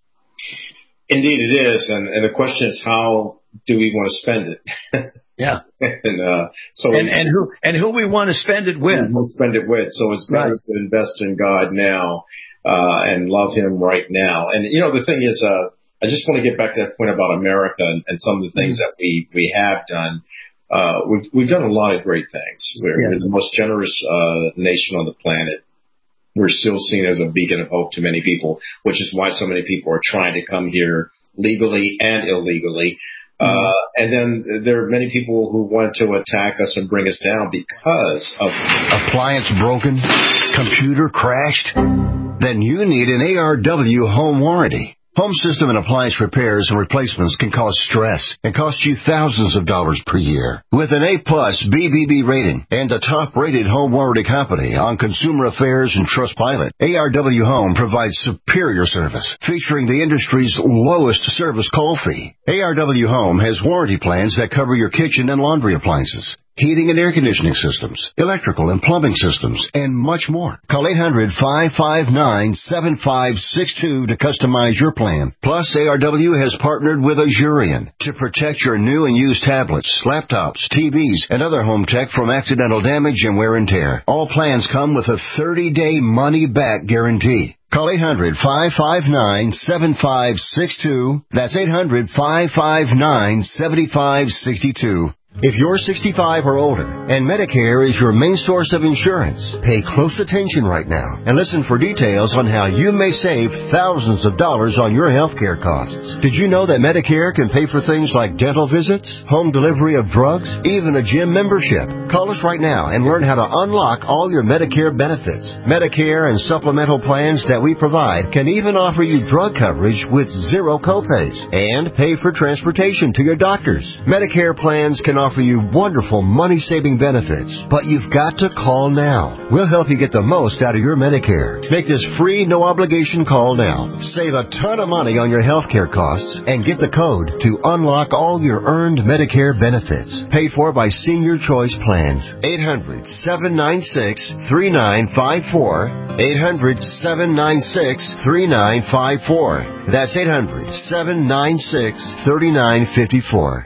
Indeed it is. And, and the question is, how do we want to spend it? Yeah. and, uh, so and, we, and who, and who we want to spend it with. We'll spend it with. So it's better right. to invest in God now, uh, and love Him right now. And, you know, the thing is, uh, I just want to get back to that point about America and, and some of the things mm-hmm. that we, we have done. Uh, we've, we've done a lot of great things. We're, yeah. we're the most generous, uh, nation on the planet. We're still seen as a beacon of hope to many people, which is why so many people are trying to come here legally and illegally. Uh, and then there are many people who want to attack us and bring us down because of appliance broken, computer crashed. Then you need an A R W home warranty. Home system and appliance repairs and replacements can cause stress and cost you thousands of dollars per year. With an A-plus B B B rating and a top-rated home warranty company on Consumer Affairs and Trustpilot, A R W Home provides superior service, featuring the industry's lowest service call fee. A R W Home has warranty plans that cover your kitchen and laundry appliances, heating and air conditioning systems, electrical and plumbing systems, and much more. Call eight hundred, five five nine, seven five six two to customize your plan. Plus, A R W has partnered with Azurion to protect your new and used tablets, laptops, T Vs, and other home tech from accidental damage and wear and tear. All plans come with a thirty-day money-back guarantee. Call eight hundred, five five nine, seven five six two. That's eight hundred, five five nine, seven five six two. If you're sixty-five or older and Medicare is your main source of insurance, pay close attention right now and listen for details on how you may save thousands of dollars on your health care costs. Did you know that Medicare can pay for things like dental visits, home delivery of drugs, even a gym membership? Call us right now and learn how to unlock all your Medicare benefits. Medicare and supplemental plans that we provide can even offer you drug coverage with zero copays and pay for transportation to your doctors. Medicare plans can offer you wonderful money-saving benefits, but you've got to call now. We'll help you get the most out of your Medicare. Make this free, no-obligation call now. Save a ton of money on your health care costs and get the code to unlock all your earned Medicare benefits. Paid for by Senior Choice Plans. eight hundred, seven nine six, three nine five four. eight hundred, seven nine six, three nine five four. That's eight hundred, seven nine six, three nine five four.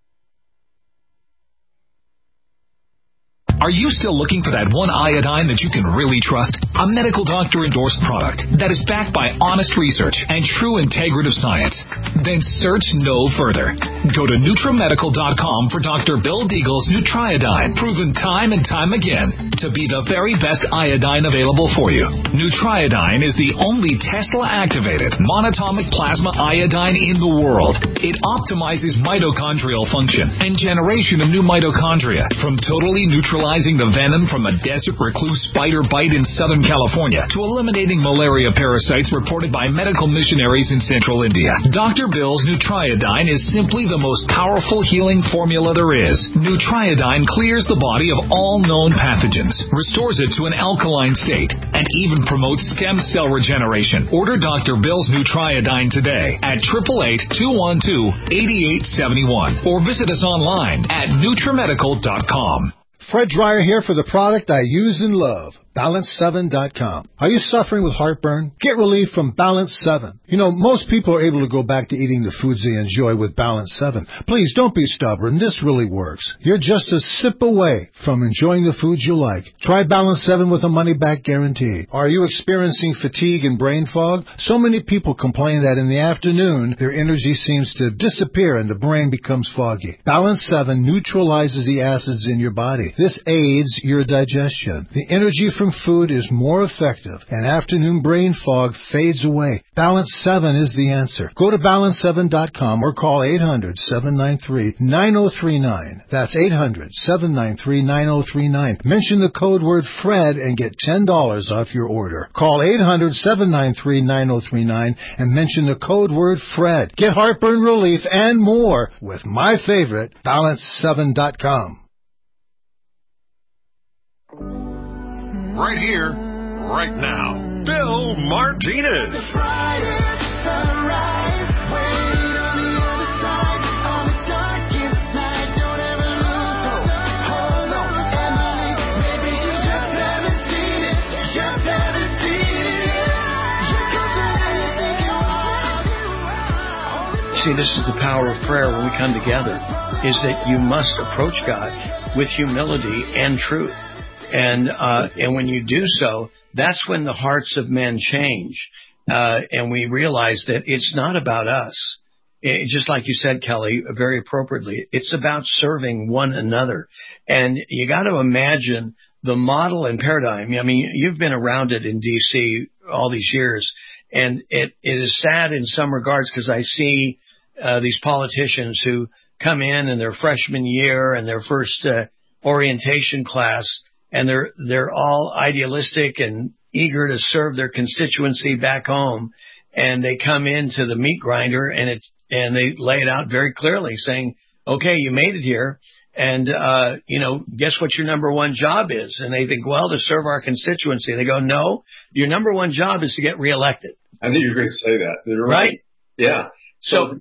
Are you still looking for that one iodine that you can really trust? A medical doctor endorsed product that is backed by honest research and true integrative science? Then search no further. Go to NutriMedical dot com for Doctor Bill Deagle's Nutriodine, proven time and time again to be the very best iodine available for you. Nutriodine is the only Tesla-activated monatomic plasma iodine in the world. It optimizes mitochondrial function and generation of new mitochondria, from totally neutralizing the venom from a desert recluse spider bite in Southern California to eliminating malaria parasites reported by medical missionaries in central India. Doctor Bill's Nutriodine is simply the most powerful healing formula there is. Nutriodine clears the body of all known pathogens, restores it to an alkaline state, and even promotes stem cell regeneration. Order Doctor Bill's Nutriodine today at eight eight eight, two one two, eight eight seven one or visit us online at NutriMedical dot com. Fred Dreyer here for the product I use and love, Balance seven dot com. Are you suffering with heartburn? Get relief from Balance seven. You know, most people are able to go back to eating the foods they enjoy with Balance seven. Please, don't be stubborn. This really works. You're just a sip away from enjoying the foods you like. Try Balance seven with a money-back guarantee. Are you experiencing fatigue and brain fog? So many people complain that in the afternoon, their energy seems to disappear and the brain becomes foggy. Balance seven neutralizes the acids in your body. This aids your digestion. The energy from food is more effective, and afternoon brain fog fades away. Balance seven is the answer. Go to balance seven dot com or call eight hundred, seven nine three, nine zero three nine. That's eight hundred, seven nine three, nine zero three nine. Mention the code word FRED and get ten dollars off your order. Call eight hundred, seven nine three, nine zero three nine and mention the code word FRED. Get heartburn relief and more with my favorite, balance seven dot com. Right here, right now, Bill Martinez. See, this is the power of prayer when we come together, is that you must approach God with humility and truth. And uh, and when you do so, that's when the hearts of men change. Uh, and we realize that it's not about us. It, just like you said, Kelly, very appropriately, it's about serving one another. And you got to imagine the model and paradigm. I mean, you've been around it in D C all these years. And it, it is sad in some regards because I see uh, these politicians who come in in their freshman year and their first uh, orientation class, and they're they're all idealistic and eager to serve their constituency back home, and they come into the meat grinder and it and they lay it out very clearly, saying, "Okay, you made it here, and uh, you know, guess what your number one job is?" And they think, "Well, to serve our constituency." They go, "No, your number one job is to get reelected." I knew you were going to say that. You're right? right. Yeah. So,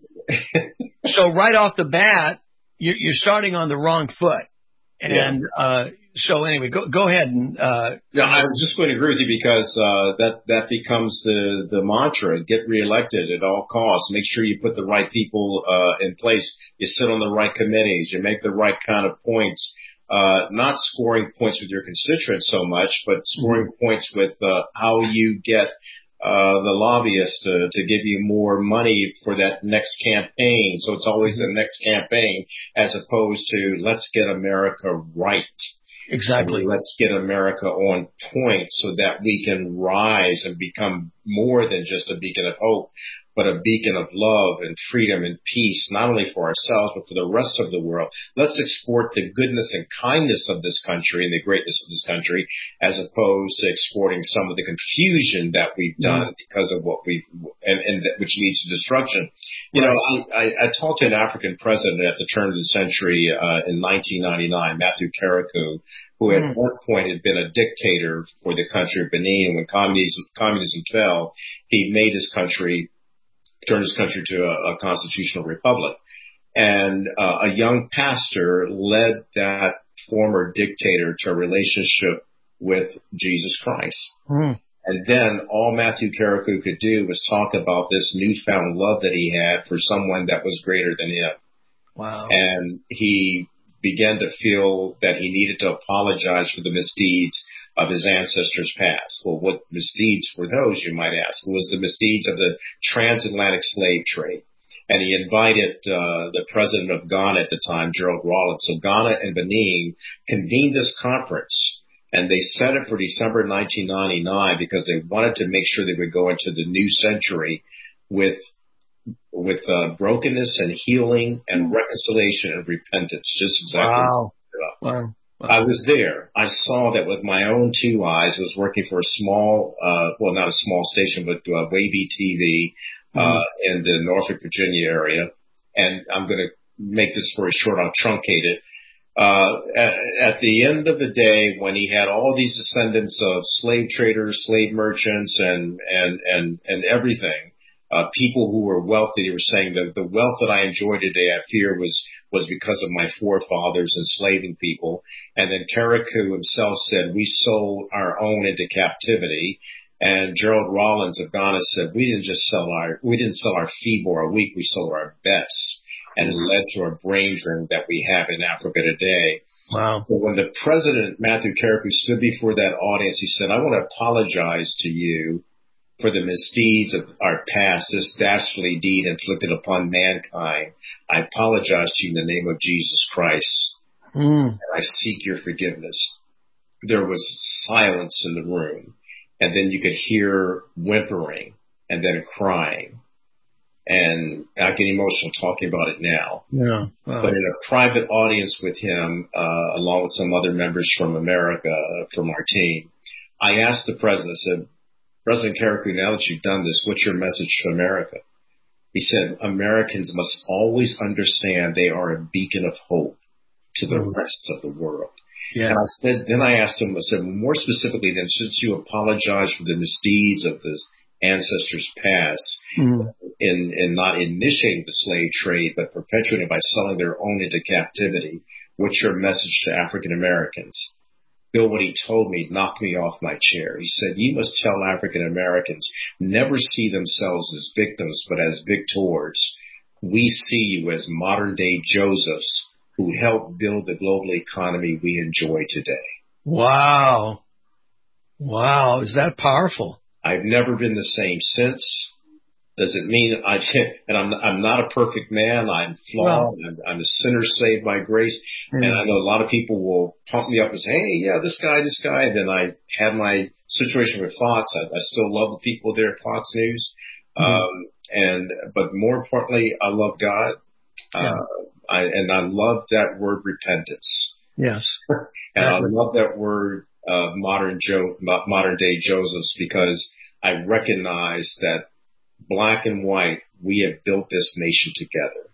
so right off the bat, you're, you're starting on the wrong foot, and. Yeah. uh So anyway, go go ahead and. Uh, yeah, I was just going to agree with you because uh, that that becomes the the mantra: get reelected at all costs. Make sure you put the right people uh, in place. You sit on the right committees. You make the right kind of points. Uh, not scoring points with your constituents so much, but scoring mm-hmm. points with uh, how you get uh, the lobbyists to to give you more money for that next campaign. So it's always the next campaign as opposed to let's get America right. Exactly. And let's get America on point so that we can rise and become more than just a beacon of hope, but a beacon of love and freedom and peace, not only for ourselves, but for the rest of the world. Let's export the goodness and kindness of this country and the greatness of this country, as opposed to exporting some of the confusion that we've done mm-hmm. because of what we've, and, and that, which leads to destruction. You right. know, I, I, I talked to an African president at the turn of the century, uh, in nineteen ninety-nine, Matthew Karakou, who at mm. one point had been a dictator for the country of Benin. When communism, communism fell, he made his country, turned his country to a, a constitutional republic. And uh, a young pastor led that former dictator to a relationship with Jesus Christ. Mm. And then all Matthew Karakou could do was talk about this newfound love that he had for someone that was greater than him. Wow. And he began to feel that he needed to apologize for the misdeeds of his ancestors' past. Well, what misdeeds were those, you might ask? It was the misdeeds of the transatlantic slave trade. and he invited uh, the president of Ghana at the time, Gerald Rawlings. So Ghana and Benin convened this conference, and they set it for December nineteen ninety-nine because they wanted to make sure they would go into the new century with with uh, brokenness and healing and reconciliation and repentance. Just exactly. Wow. Wow. Wow. I was there. I saw that with my own two eyes. I was working for a small, uh, well, not a small station, but uh, Wavy T V uh, mm-hmm. in the Norfolk, Virginia area. And I'm going to make this story short. I'll truncate it. Uh, at, at the end of the day, when he had all these descendants of slave traders, slave merchants, and and and and everything, uh, people who were wealthy, they were saying that the wealth that I enjoy today, I fear, was was because of my forefathers enslaving people. And then Carriacou himself said, we sold our own into captivity. And Gerald Rawlings of Ghana said, we didn't just sell our, we didn't sell our feeble or weak, we sold our best. And it led to a brain drain that we have in Africa today. Wow. So when the president, Matthew Carriacou, stood before that audience, he said, I want to apologize to you for the misdeeds of our past, this dastardly deed inflicted upon mankind. I apologize to you in the name of Jesus Christ. Mm. And I seek your forgiveness. There was silence in the room, and then you could hear whimpering and then crying. And I get emotional talking about it now. Yeah. Wow. But in a private audience with him, uh, along with some other members from America, uh, from our team, I asked the president, I said, President Carriacou, now that you've done this, what's your message to America? He said, Americans must always understand they are a beacon of hope to the rest of the world. Yeah. And I said, then I asked him, I said, more specifically, then, since you apologize for the misdeeds of the ancestors past, mm-hmm. in, in not initiating the slave trade, but perpetuating by selling their own into captivity, what's your message to African Americans? Bill, when he told me, knocked me off my chair. He said, you must tell African Americans, never see themselves as victims, but as victors. We see you as modern day Josephs who helped build the global economy we enjoy today. Wow. Wow. Is that powerful? I've never been the same since. Does it mean I, and I'm, I'm not a perfect man. I'm flawed. No. I'm, I'm a sinner saved by grace. Mm. And I know a lot of people will pump me up and say, hey, yeah, this guy, this guy. And then I have my situation with Fox. I, I still love the people there at Fox News. Mm. Um, and, but more importantly, I love God. Yeah. Uh, I, and I love that word repentance. Yes. And I love that word, uh, modern Joe, modern day Josephs, because I recognize that black and white, we have built this nation together.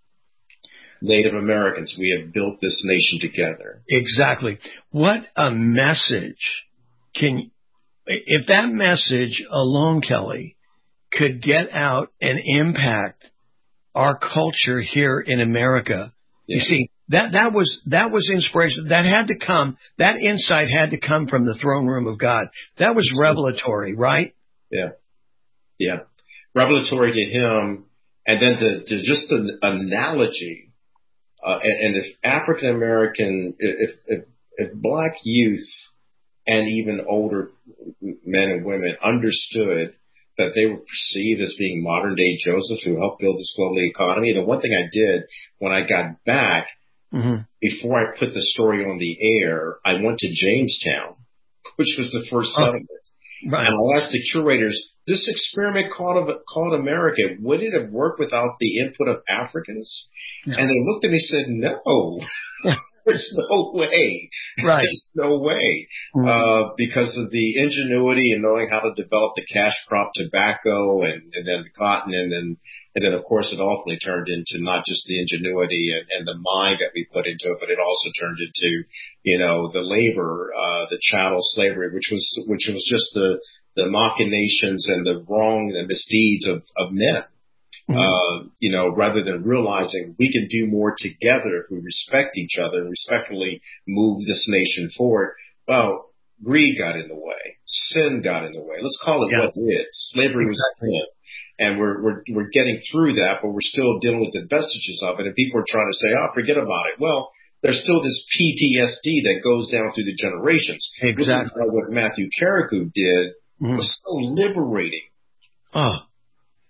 Native Americans, we have built this nation together. Exactly. What a message. Can, if that message alone, Kelly, could get out and impact our culture here in America, yeah. You see, that, that was, that was inspiration. That had to come, that insight had to come from the throne room of God. That was revelatory, right? Yeah. Yeah. Revelatory to him. And then the, the just an analogy, uh, and, and if African American, if, if, if black youth and even older men and women understood that they were perceived as being modern day Joseph who helped build this global economy. The one thing I did when I got back, mm-hmm. before I put the story on the air, I went to Jamestown, which was the first oh, settlement. Right. And I asked the curators, this experiment called, called America, would it have worked without the input of Africans? Yeah. And they looked at me and said, no. There's no way. Right. There's no way. Mm-hmm. Uh, because of the ingenuity and knowing how to develop the cash crop tobacco and, and then the cotton and then, and then of course it ultimately turned into not just the ingenuity and, and the mind that we put into it, but it also turned into, you know, the labor, uh, the chattel slavery, which was, which was just the, the machinations and the wrong and misdeeds of, of men. Mm-hmm. Uh, you know, rather than realizing we can do more together if we respect each other and respectfully move this nation forward. Well, greed got in the way. Sin got in the way. Let's call it yeah. what it is. Slavery was sin. And we're, we're, we're getting through that, but we're still dealing with the vestiges of it. And people are trying to say, oh, forget about it. Well, there's still this P T S D that goes down through the generations. Exactly. What Matthew Carriacou did mm-hmm. was so liberating. Oh.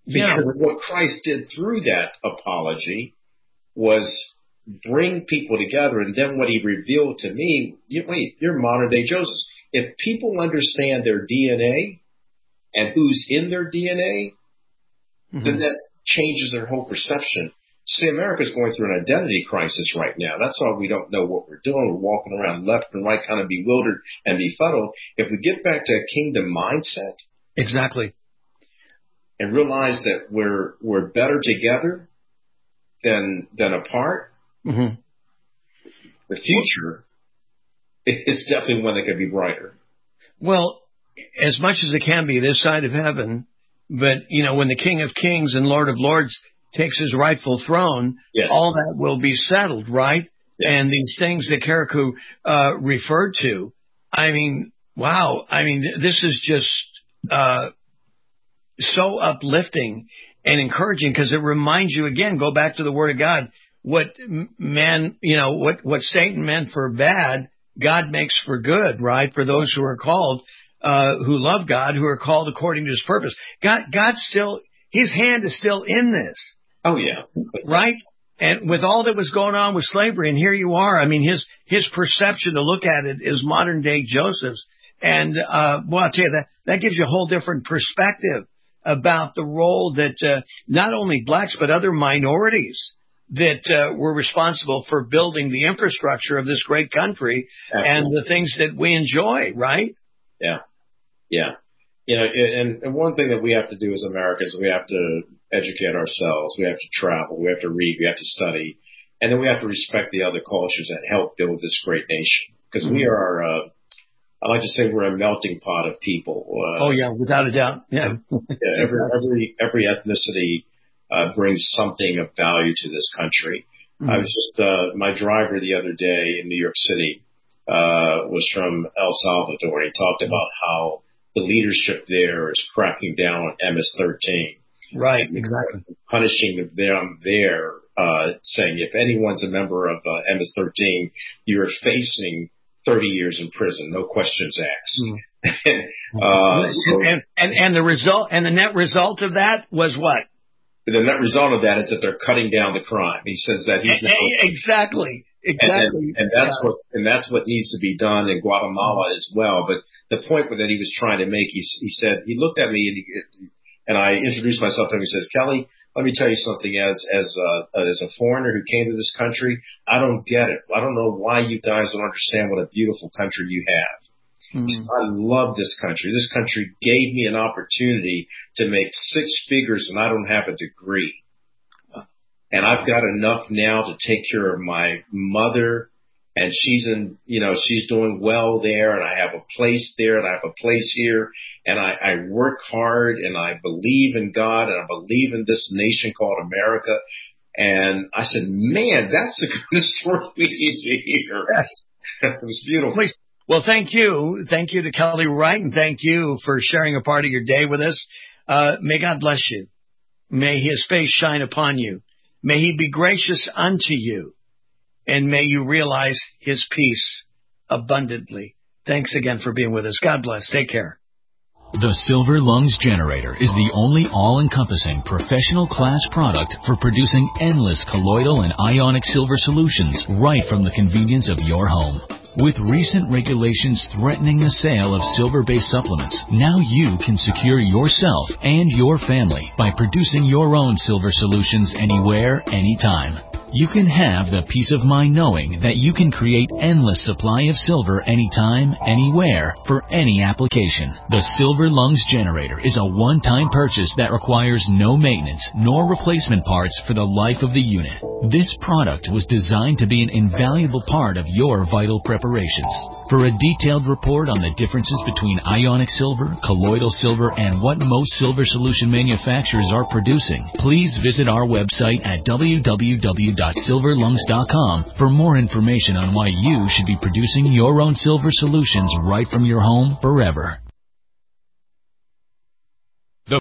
Because yeah. what Christ did through that apology was bring people together. And then what he revealed to me, you, wait, you're modern day Joseph. If people understand their D N A and who's in their D N A, mm-hmm. then that changes their whole perception. See, America's going through an identity crisis right now. That's why we don't know what we're doing. We're walking around left and right, kind of bewildered and befuddled. If we get back to a kingdom mindset. Exactly. And realize that we're, we're better together than, than apart. Mm-hmm. The future is definitely one that could be brighter. Well, as much as it can be this side of heaven, but, you know, when the King of Kings and Lord of Lords takes his rightful throne, yes. all that will be settled, right? Yes. And these things that Keriku uh, referred to, I mean, wow. I mean, this is just uh, so uplifting and encouraging because it reminds you, again, go back to the Word of God, what man, you know, what, what Satan meant for bad, God makes for good, right? For those who are called, uh, who love God, who are called according to his purpose. God, God still, his hand is still in this. Oh, yeah. Right? And with all that was going on with slavery, and here you are, I mean, his, his perception to look at it is modern day Joseph's. And, uh, well, I'll tell you that, that gives you a whole different perspective about the role that, uh, not only blacks, but other minorities that, uh, were responsible for building the infrastructure of this great country. Absolutely. And the things that we enjoy, right? Yeah. Yeah. You know, and, and one thing that we have to do as Americans, we have to educate ourselves. We have to travel. We have to read. We have to study. And then we have to respect the other cultures that help build this great nation. Because mm-hmm. we are, uh, I like to say we're a melting pot of people. Uh, oh, yeah, without a doubt. Yeah. yeah every, every, every ethnicity uh, brings something of value to this country. Mm-hmm. I was just, uh, my driver the other day in New York City uh, was from El Salvador. And he talked about how the leadership there is cracking down on M S thirteen. Right, exactly. Punishing them there, uh, saying if anyone's a member of uh, M S thirteen, you're facing thirty years in prison, no questions asked. Mm. uh, so, and, and, and the result, and the net result of that was what? The net result of that is that they're cutting down the crime. He says that he's exactly, exactly, and, and, and that's yeah. what and that's what needs to be done in Guatemala as well. But the point that he was trying to make, he, he said, he looked at me and he, and I introduced myself to him. He says, Kelly, let me tell you something. As as uh, as a foreigner who came to this country, I don't get it. I don't know why you guys don't understand what a beautiful country you have. Mm-hmm. I love this country. This country gave me an opportunity to make six figures, and I don't have a degree. And I've got enough now to take care of my mother, and she's in, you know, she's doing well there, and I have a place there, and I have a place here, and I, I work hard, and I believe in God, and I believe in this nation called America. And I said, man, that's the kind of story we need to hear. Yes. It was beautiful. Please. Well, thank you. Thank you to Kelly Wright, and thank you for sharing a part of your day with us. Uh, may God bless you. May his face shine upon you. May he be gracious unto you. And may you realize his peace abundantly. Thanks again for being with us. God bless. Take care. The Silver Lungs Generator is the only all-encompassing professional class product for producing endless colloidal and ionic silver solutions right from the convenience of your home. With recent regulations threatening the sale of silver-based supplements, now you can secure yourself and your family by producing your own silver solutions anywhere, anytime. You can have the peace of mind knowing that you can create endless supply of silver anytime, anywhere, for any application. The Silver Lungs Generator is a one-time purchase that requires no maintenance nor replacement parts for the life of the unit. This product was designed to be an invaluable part of your vital preparations. For a detailed report on the differences between ionic silver, colloidal silver, and what most silver solution manufacturers are producing, please visit our website at w w w dot silver lungs dot com for more information on why you should be producing your own silver solutions right from your home forever.